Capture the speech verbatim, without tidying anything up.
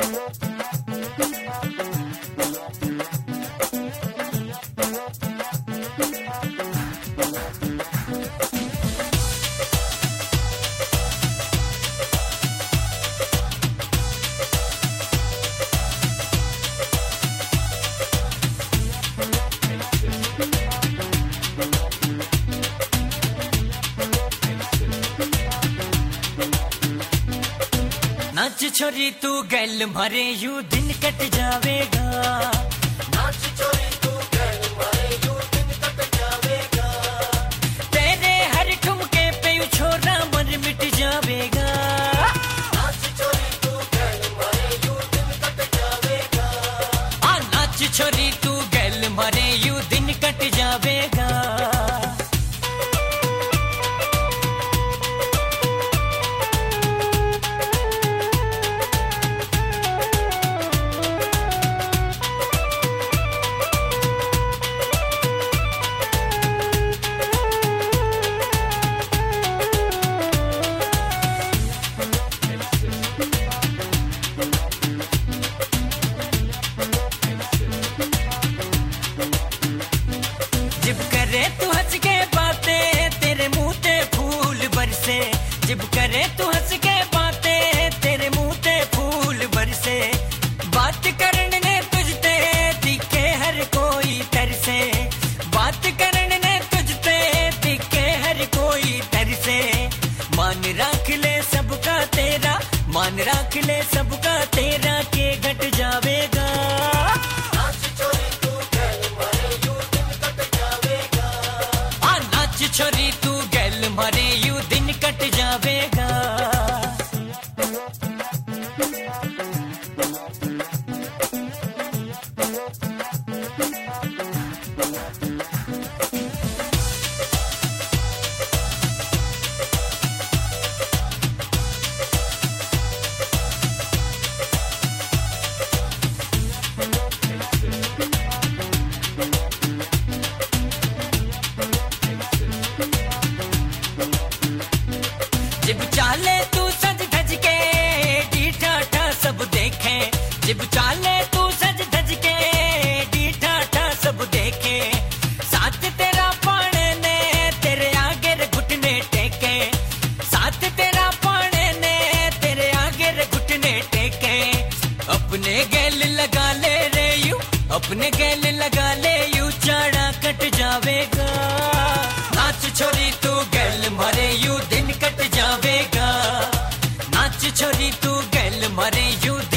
नाच छोरी तू गैल मारे यू दिन कट जावेगा। नाच छोरी तू गैल मारे यू दिन कट जावेगा। तेरे हर ठुमके पे यू छोरा मन मिट जावेगा। नाच छोरी तू गैल मारे यू दिन कट जावेगा। आ नाच छोरी तू गैल मारे यू दिन कट जावेगा। जिब करे तू हंस के बातें तेरे मुंह ते फूल बरसे। जिब करे तू हंस के बातें तेरे मुंह ते फूल बरसे। बात करने ने तुझते दिखे हर कोई तरसे। बात करने ने तुझते दिखे हर कोई तरसे। मान रख ले सबका तेरा, मान रख ले सबका तेरा के घट जावेगा। नाच छोरी तू गैल मारे यू दिन कट जावेगा। आ नाच छोरी तू गैल मारे यू दिन कट जावेगा। जिब चाले तू सज धज के डीठा ठा सब देखे। जिब चाले तू सज धज के डीठा ठा सब देखे। साथ तेरा पाने ने तेरे आगे रे घुटने टेके। साथ तेरा पाने ने तेरे आगे रे घुटने टेके। अपने गैल लगा ले रे यू, अपने गैल लगा ले यू चाड़ा कट जावेगा। नाच छोरी तू गैल मारे यू दिन कट जावेगा। नाच छोरी तू गैल मारे यू